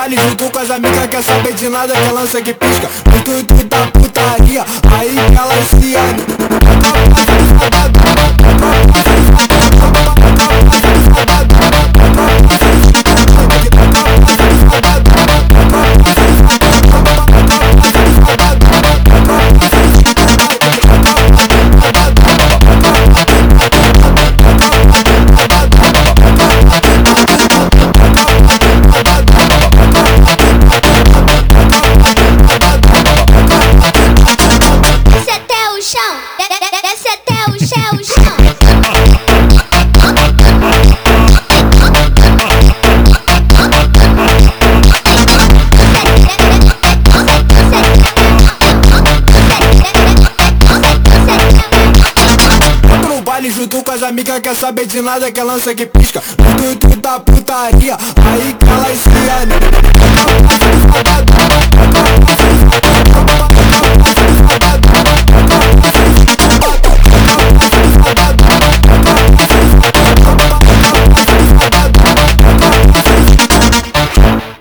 baile junto com as amigas, quer saber de nada, quer lança que pisca. No intuito da putaria, aí que elas se desce até o chão. No baile junto com as amigas, quer saber de nada, quer lança que pisca. No intuito da putaria, aí que elas se